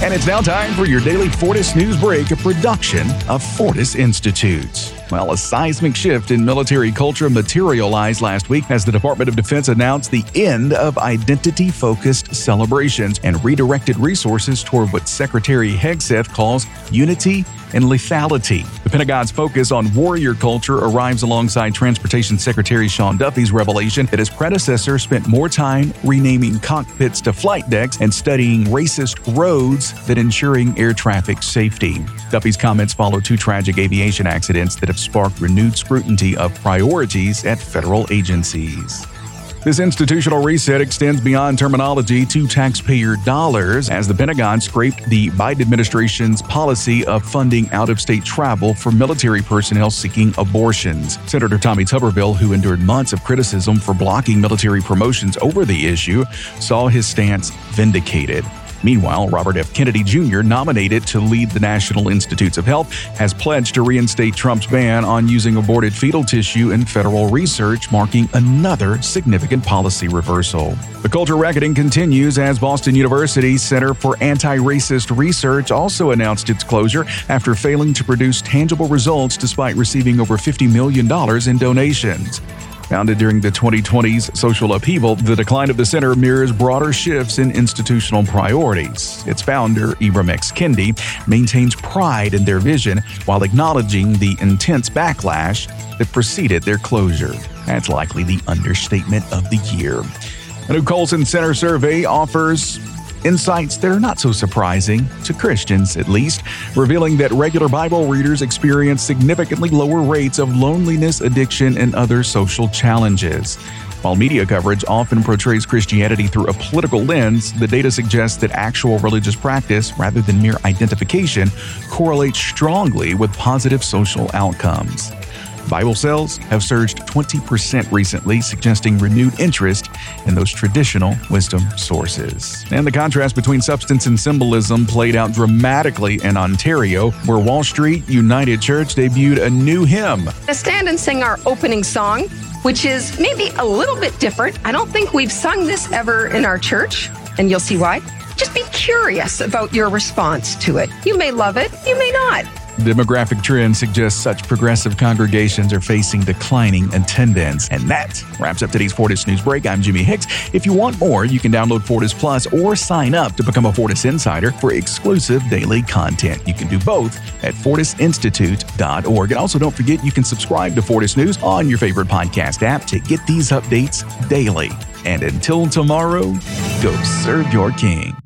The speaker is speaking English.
And it's now time for your daily Fortis News Break, a production of Fortis Institute. Well, a seismic shift in military culture materialized last week as the Department of Defense announced the end of identity-focused celebrations and redirected resources toward what Secretary Hegseth calls unity and lethality. The Pentagon's focus on warrior culture arrives alongside Transportation Secretary Sean Duffy's revelation that his predecessor spent more time renaming cockpits to flight decks and studying racist roads than ensuring air traffic safety. Duffy's comments follow two tragic aviation accidents that have sparked renewed scrutiny of priorities at federal agencies. This institutional reset extends beyond terminology to taxpayer dollars as the Pentagon scraped the Biden administration's policy of funding out-of-state travel for military personnel seeking abortions. Senator Tommy Tuberville, who endured months of criticism for blocking military promotions over the issue, saw his stance vindicated. Meanwhile, Robert F. Kennedy Jr., nominated to lead the National Institutes of Health, has pledged to reinstate Trump's ban on using aborted fetal tissue in federal research, marking another significant policy reversal. The culture reckoning continues as Boston University's Center for Anti-Racist Research also announced its closure after failing to produce tangible results despite receiving over $50 million in donations. Founded during the 2020s social upheaval, the decline of the center mirrors broader shifts in institutional priorities. Its founder, Ibram X. Kendi, maintains pride in their vision while acknowledging the intense backlash that preceded their closure. That's likely the understatement of the year. A new Colson Center survey offers insights that are not so surprising, to Christians at least, revealing that regular Bible readers experience significantly lower rates of loneliness, addiction, and other social challenges. While media coverage often portrays Christianity through a political lens, the data suggests that actual religious practice, rather than mere identification, correlates strongly with positive social outcomes. Bible sales have surged 20% recently, suggesting renewed interest in those traditional wisdom sources. And the contrast between substance and symbolism played out dramatically in Ontario, where Wall Street United Church debuted a new hymn. Let's stand and sing our opening song, which is maybe a little bit different. I don't think we've sung this ever in our church, and you'll see why. Just be curious about your response to it. You may love it, you may not. Demographic trends suggest such progressive congregations are facing declining attendance. And that wraps up today's Fortis News Break. I'm Jimmy Hicks. If you want more, you can download Fortis Plus or sign up to become a Fortis Insider for exclusive daily content. You can do both at fortisinstitute.org. And also don't forget you can subscribe to Fortis News on your favorite podcast app to get these updates daily. And until tomorrow, go serve your King.